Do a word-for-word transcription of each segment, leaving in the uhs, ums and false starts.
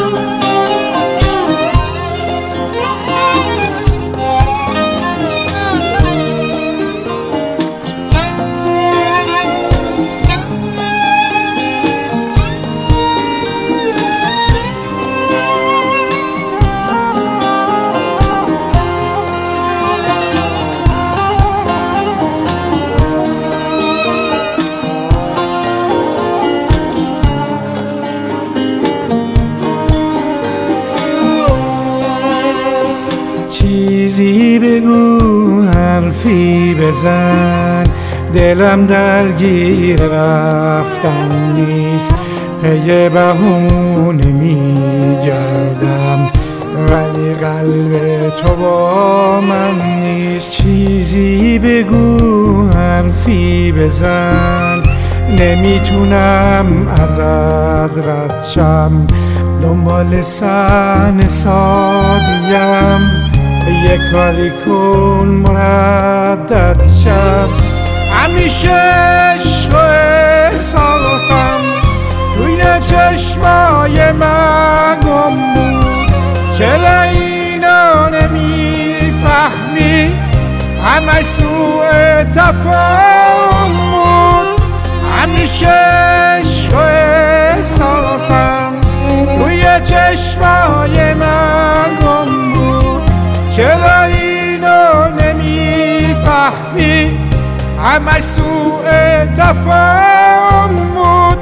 چیزی بگو حرفی بزن، دلم درگیر رفتن نیست، پی بهونه میگردم ولی قلب تو با من نیست. چیزی بگو حرفی بزن، نمیتونم ازت رد شم، دنبال صحنه سازیم، یه کاری کن مردد شم. همیشه عشق و احساسم توی چشمای من گم بود، چرا اینو نمیفهمی؟ همش سوء تفاهم بود. همیشه عشق و احساسم توی چشمای من گم بود، چرا اینو نمیفهمی؟ همش سوء تفاهم بود.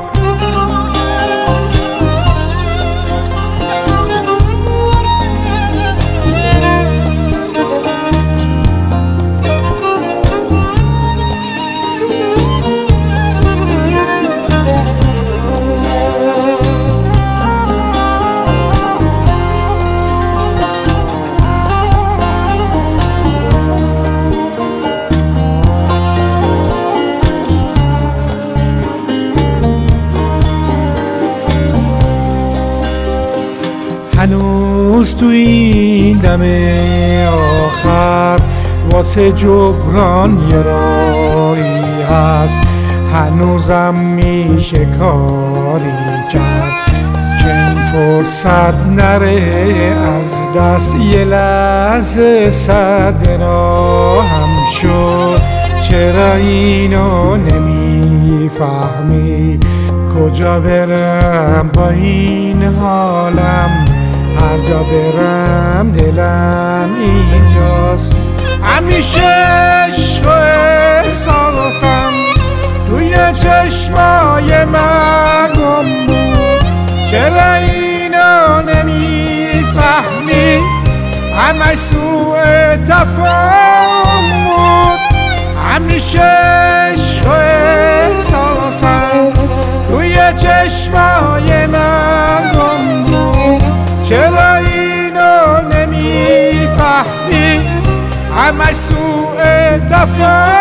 هنوز تو این دم آخر واسه جبران یه راهی هست، هنوزم میشه کاری کرد که این فرصت نره از دست. یه لحظه صد راهم شد، چرا اینو نمیفهمی؟ کجا برم با این حالم؟ هر جا برم دلم اینجاست. همیشه عشق و احساسم توی چشمای من گم بود، چرا اینو نمیفهمی؟ همش سوء تفاهم بود. همیشه عشق و احساسم توی چشمای من گم بود، چرا اینو نمیفهمی؟ همش سوء تفاهم